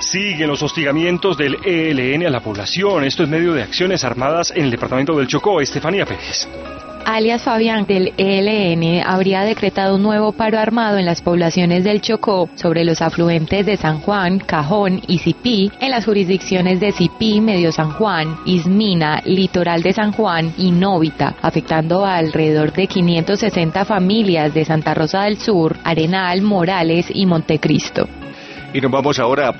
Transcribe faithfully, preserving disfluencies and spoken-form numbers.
Siguen los hostigamientos del E L N a la población. Esto es medio de acciones armadas en el departamento del Chocó. Estefanía Pérez. Alias Fabián, del E L N, habría decretado un nuevo paro armado en las poblaciones del Chocó sobre los afluentes de San Juan, Cajón y Sipí, en las jurisdicciones de Sipí, Medio San Juan, Ismina, Litoral de San Juan y Nóvita, afectando a alrededor de quinientas sesenta familias de Santa Rosa del Sur, Arenal, Morales y Montecristo. Y nos vamos ahora a